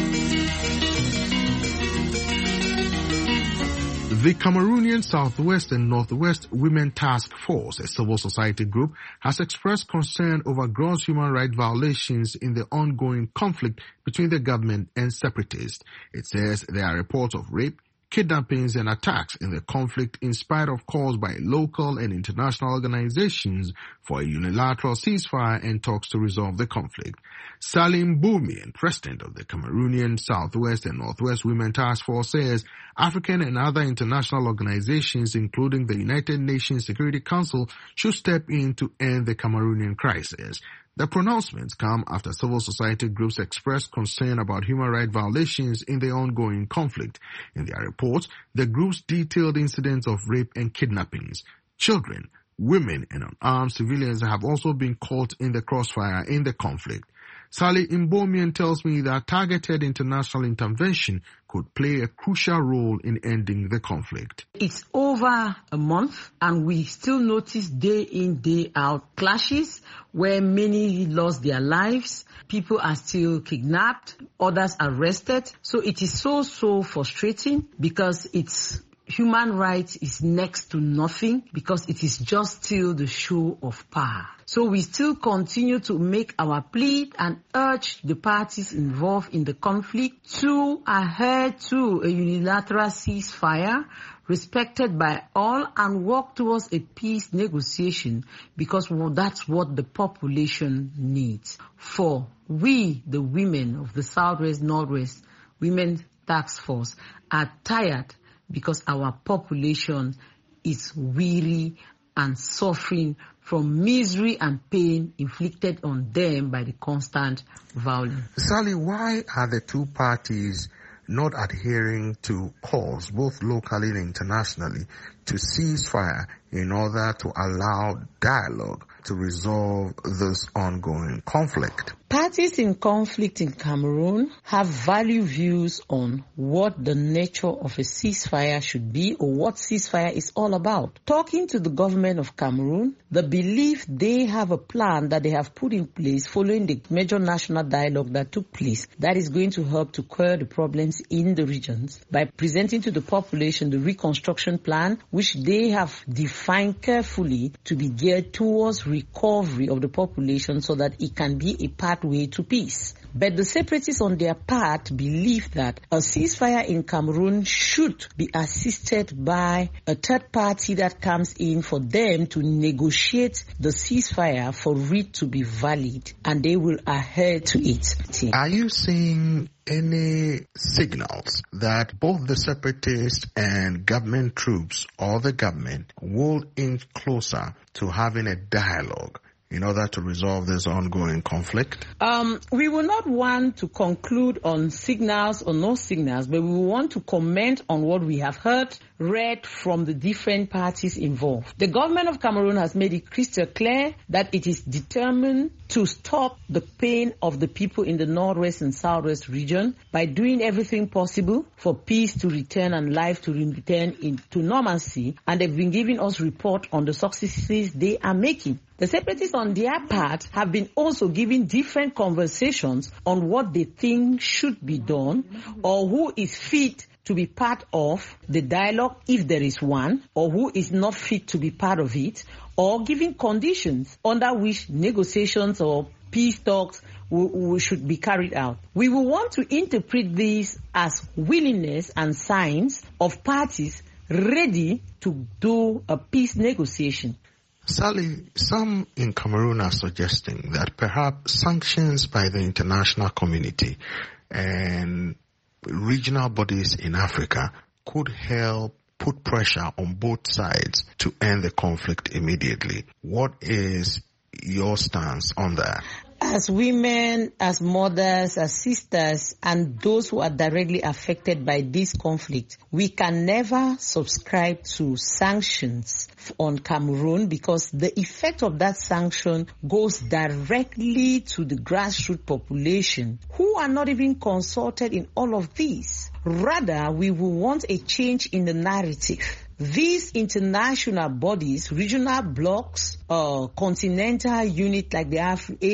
The Cameroonian Southwest and Northwest Women Task Force, a civil society group, has expressed concern over gross human rights violations in the ongoing conflict between the government and separatists. It says there are reports of rape, kidnappings and attacks in the conflict in spite of calls by local and international organizations for a unilateral ceasefire and talks to resolve the conflict. Salim Boumian, president of the Cameroonian Southwest and Northwest Women Task Force, says African and other international organizations, including the United Nations Security Council, should step in to end the Cameroonian crisis. The pronouncements come after civil society groups expressed concern about human rights violations in the ongoing conflict. In their reports, the groups detailed incidents of rape and kidnappings. Children, women, and unarmed civilians have also been caught in the crossfire in the conflict. Sally Mbomian tells me that targeted international intervention could play a crucial role in ending the conflict. It's over a month and we still notice day in, day out clashes where many lost their lives. People are still kidnapped, others arrested. So it is so frustrating because human rights is next to nothing because it is just still the show of power. So we still continue to make our plea and urge the parties involved in the conflict to adhere to a unilateral ceasefire respected by all and work towards a peace negotiation because that's what the population needs. For we, the women of the Southwest Northwest Women Task Force, are tired because our population is weary and suffering from misery and pain inflicted on them by the constant violence. Sally, why are the two parties not adhering to calls, both locally and internationally, to cease fire in order to allow dialogue to resolve this ongoing conflict? Parties in conflict in Cameroon have value views on what the nature of a ceasefire should be or what ceasefire is all about. Talking to the government of Cameroon, the belief they have a plan that they have put in place following the major national dialogue that took place that is going to help to cure the problems in the regions by presenting to the population the reconstruction plan, which they have defined carefully to be geared towards recovery of the population so that it can be a pathway to peace. But the separatists on their part believe that a ceasefire in Cameroon should be assisted by a third party that comes in for them to negotiate the ceasefire for it to be valid, and they will adhere to it. Are you seeing any signals that both the separatists and government troops or the government will inch closer to having a dialogue in order to resolve this ongoing conflict? We will not want to conclude on signals or no signals, but we will want to comment on what we have heard, read from the different parties involved. The government of Cameroon has made it crystal clear that it is determined to stop the pain of the people in the northwest and southwest region by doing everything possible for peace to return and life to return into normalcy, and they've been giving us report on the successes they are making. The separatists on their part have been also giving different conversations on what they think should be done or who is fit to be part of the dialogue if there is one, or who is not fit to be part of it, or giving conditions under which negotiations or peace talks should be carried out. We will want to interpret this as willingness and signs of parties ready to do a peace negotiation. Sally, some in Cameroon are suggesting that perhaps sanctions by the international community and regional bodies in Africa could help put pressure on both sides to end the conflict immediately. What is your stance on that? As women, as mothers, as sisters, and those who are directly affected by this conflict, we can never subscribe to sanctions on Cameroon because the effect of that sanction goes directly to the grassroots population who are not even consulted in all of this. Rather, we will want a change in the narrative. These international bodies, regional blocks, continental unit like the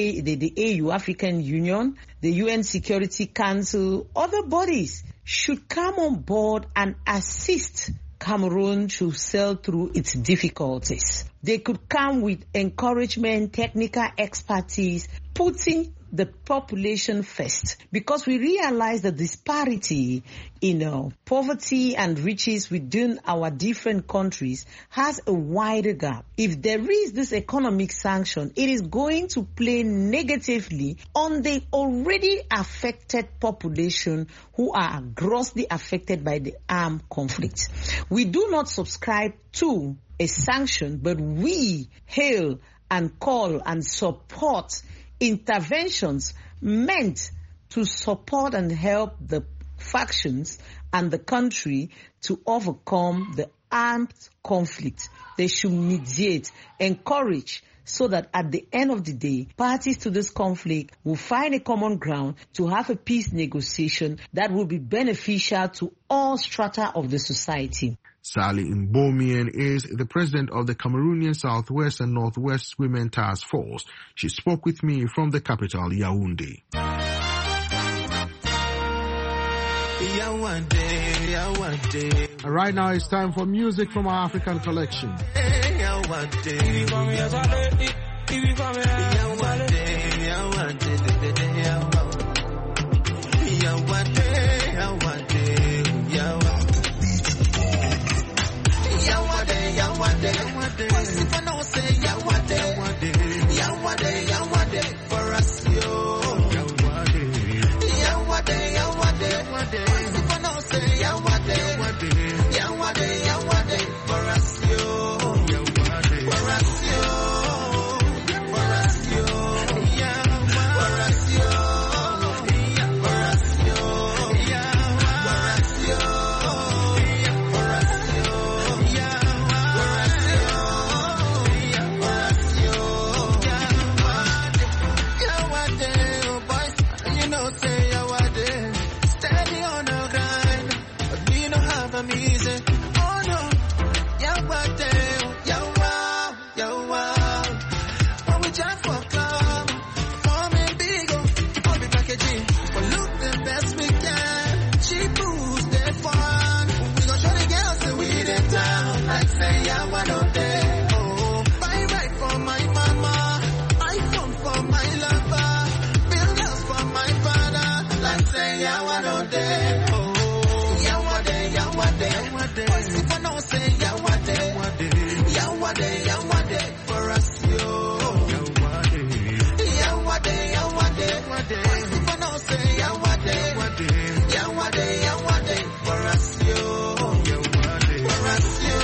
AU, African Union, the UN Security Council, other bodies should come on board and assist Cameroon to sail through its difficulties. They could come with encouragement, technical expertise, putting the population first, because we realize the disparity in poverty and riches within our different countries has a wider gap. If there is this economic sanction, it is going to play negatively on the already affected population who are grossly affected by the armed conflict. We do not subscribe to a sanction, but we hail and call and support interventions meant to support and help the factions and the country to overcome the armed conflict. They should mediate, encourage, so that at the end of the day, parties to this conflict will find a common ground to have a peace negotiation that will be beneficial to all strata of the society. Sally Mboumien is the president of the Cameroonian Southwest and Northwest Women Task Force. She spoke with me from the capital, Yaoundé. Right now it's time for music from our African collection. say, oh no, Yawade, Yawa. When we jam for club, forming big, I'll be packaging. But look the best we can. Cheap booze, they fun. We gon' show the girls that we in town. Like say, Yawade. Oh, buy right for my mama. iPhone for my lover. Builders for my father. Like say, Yawade. Oh, Yawade. Boys, if I don't say Yawade. Yawade. For us, yo. Yawade. Boys, if I don't say Yawade. Yawade. For us, yo. For us, yo.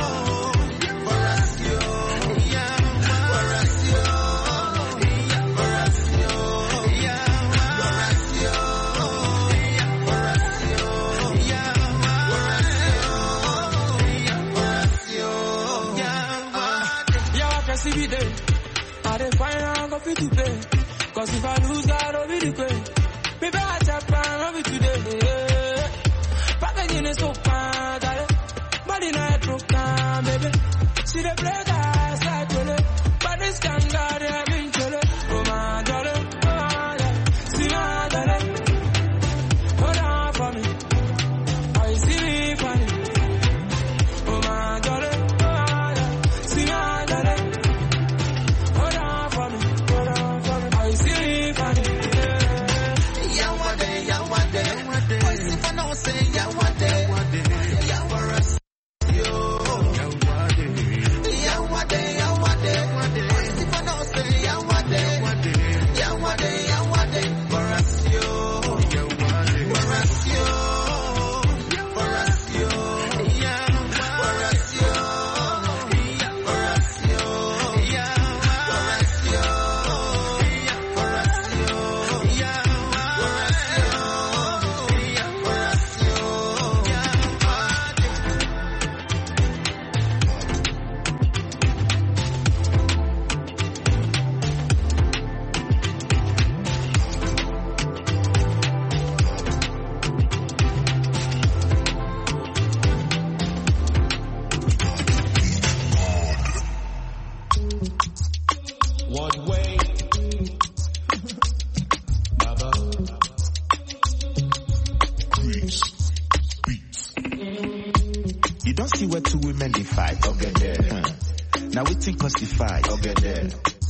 I dey find out go fit to pay. Cause if I lose that, I'll be the pay. Maybe I tap and I'll be today. Packaging is so fine, darling. Body night broke down, baby. See the play guys like Chile. But this can got it, I've been chilling. Oh my darling, see my darling. Hold on for me. I see me funny. Oh my darling, see my darling. Say Yawade. see where two women they fight. Okay, there. Now we think classified. Okay, there.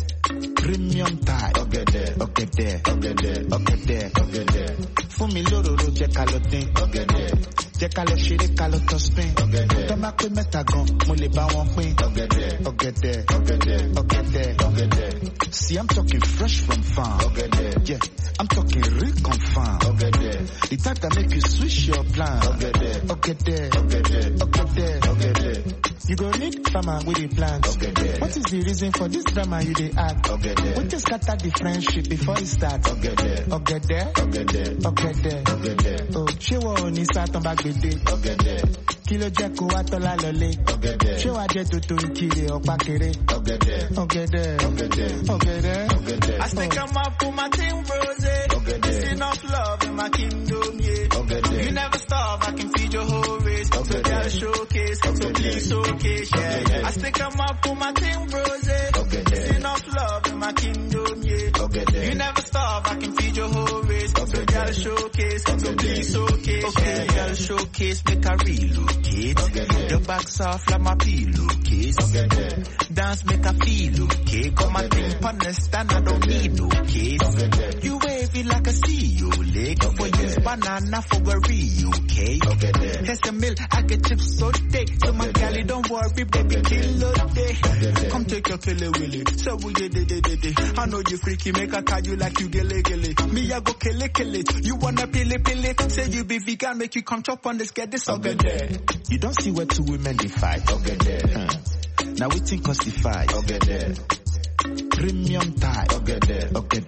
Premium tie. Okay, there. Okay, there. Okay, there. Okay, there. Okay, there. For me, loro, check a lot thing. Okay, there. Check a lot shit, a lot of spin. Okay, there. Tomako metagon, mole ba one queen. Okay, there. Okay, there. Okay, there. Okay, there. Okay, there. See, I'm talking fresh from farm. Okay, there. Yeah. I'm talking real confirm. Okay, there. The type that make you switch your plan. Okay, there. Okay, there. Okay, there. Okay, there. Okay, there. You go need farmer with a plan. Okay, there. What is the reason for this drama you dey act? Okay, there. We just scatter the friendship before it starts. Okay, there. Okay, there. Okay, there. Okay, there. Okay, there. Oh, she won't need start on back with it. Okay, there. Kilo jacko atola lole. Okay, there. She wa je tutu ikire opakere. Okay, there. Okay, there. Okay, there. Okay, there. Okay, there. I stick 'em up for my team, Rose. Okay, there. It's enough love in my kingdom, yeah. Okay, there. You never starve, I can feed your whole race. Okay, so gotta showcase, okay, so please showcase, yeah. Okay, I stick 'em up for my team, Rose. Okay, there. It's enough love in my kingdom, yeah. Okay, there. You never starve, I can feed your whole race. Okay, so gotta showcase, okay, so please showcase, okay, yeah. Gotta showcase, make a relocate. Okay, the box off like my pillowcase. Okay, there. Dance make a feel okay. Come and think, understand, I don't need no case. Okay, you wave it like a CEO leg. Okay, for use banana for a Rio, okay? Okay, there. Here's the mill, I get chips so thick. So my galley, don't worry, baby, kill all day. Come take your killer willy. So we did. I know you freaky, make a tell you like you gilly. Me, I go kill it. You wanna pill it. Say you be vegan, make you come chop on this, get this over there. You don't see where two women they fight. Okay, there. Now we think cause they fight. Okay, there. premium tie. Okay there.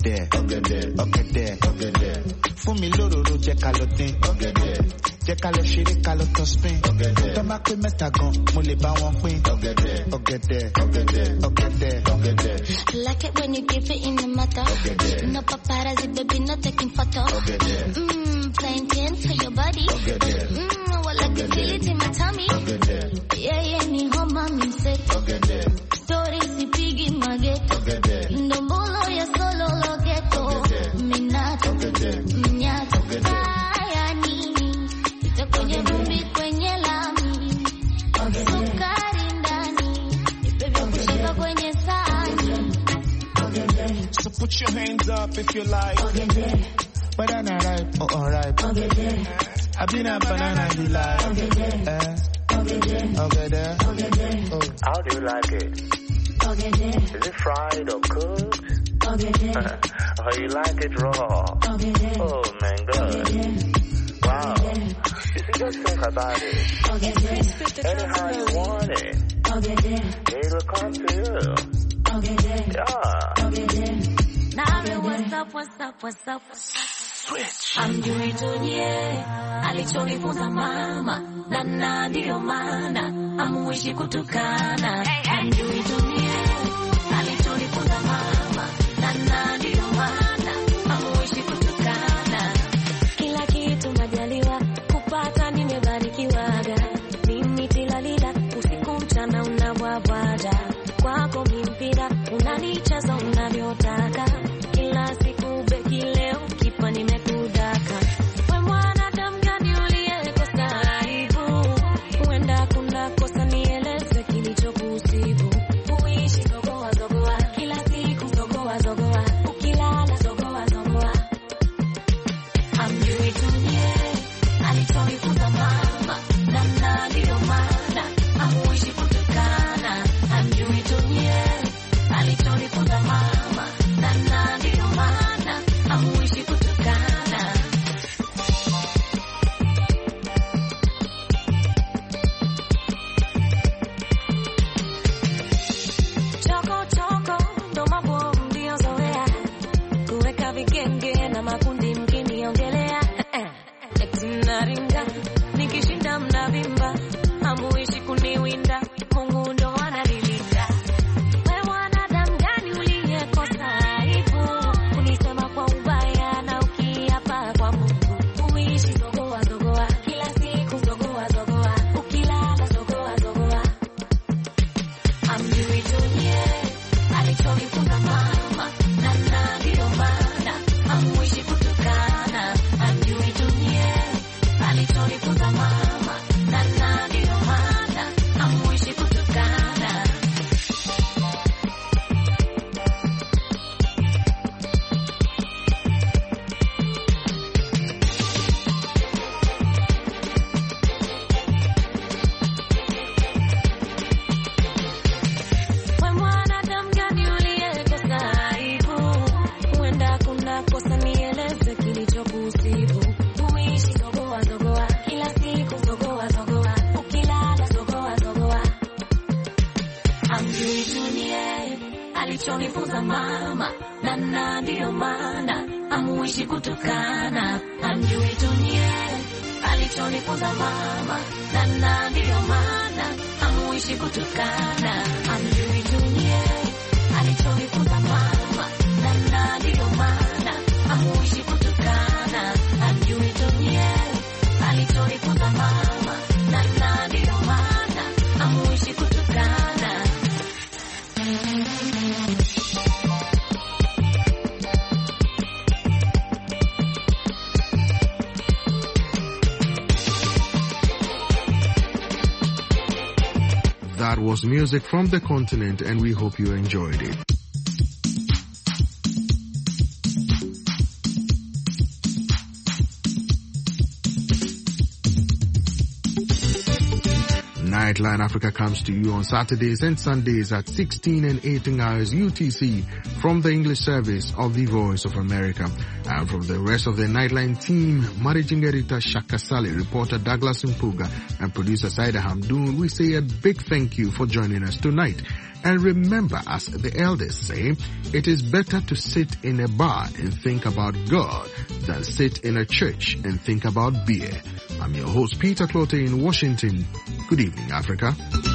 For me lororo je kalotin. Okay there. Je kalo shiri kalo to spin. Okay there. Toma pe meta gan, mo le ba won pin. Okay there. Like it when you give it in the matter. No paparazzi, baby, not taking photo. Playing 10 for your body. Well, I can feel it in my tummy. Yeah, ni home, mommy say. Stories, ni piggy, my ghetto. No bolo, ya solo, lo ghetto. Minato, mnyato. Kaya nini, ito kwenye vumbi, kwenye lami. Sukari ndani, baby, kushika kwenye sahani. So put your hands up if you like. Banana ripe or unripe. I've been a banana in the life. Okay there. How do you like it? Is it fried or cooked? Or you like it raw? Oh my God. Wow. You see, just think about it. Anyhow you want it, it will come to you. Yeah. Now what's up? Switch. Amjui tunye, alichonifunza mama, na ndio maana amuishi kutukana. Amjui tunye, alichonifunza mama, na ndio maana amuishi kutukana. Kila kitu majaliwa, kupata nimebarikiwaga. Mimi tilalila, usiku mchana unabwabwada. Kwako mimpira, unanicheza unavyotaka. Kila siku beki leo, kipa nimekudaka. We mwanadamu gani uliyekosa aibu? Huenda kuna kosa, nieleze kilichokusibu. Uishi zogoa, kila siku zogoa. Ukilala zogoa. Amjui tunye, alichonifunza mama, na ndio maana amuishi kutukana. Amjui tunye, alichonifunza mama, na ndio maana amuishi kutukana. Choko, ndo mambo mliozoea. Kuweka vigenge na makundi mkiniongelea. Eti mnaringa, nikishinda mnavimba. Hamuishi kuniwinda, Mungu ndo ananilinda. We mwanadamu gani uliyekosa aibu? Kunisema kwa ubaya na ukiapa kwa Mungu. Uishi zogoa, kila siku zogoa. Ukilala zogoa. Amjui tunye, alichonifunza mama, na ndio maana amuishi kutukana. Amjui tunye, alichonifunza mama, na ndio maana amuishi kutukana. We mwanadamu gani uliyekosa aibu? Huenda kuna kosa, nieleze kilichokusibu. Uishi zogoa, kila siku zogoa. Ukilala zogoa. Amjui tunye, alichonifunza mama, na ndio maana amuishi kutukana. Amjui tunye, alichonifunza mama, na ndio maana amuishi kutukana. Amjui tunye, alichonifunza mama, na ndio maana amuishi kutukana. Amjui tunye, alichonifunza mama, na ndio maana amuishi kutukana. That was music from the continent, and we hope you enjoyed it. Nightline Africa comes to you on Saturdays and Sundays at 16 and 18 hours UTC from the English service of the Voice of America. And from the rest of the Nightline team, Managing Editor Shaka Sally, reporter Douglas Mpuga, and producer Saida Hamdoun, we say a big thank you for joining us tonight. And remember, as the elders say, it is better to sit in a bar and think about God than sit in a church and think about beer. I'm your host, Peter Clote in Washington. Good evening, Africa.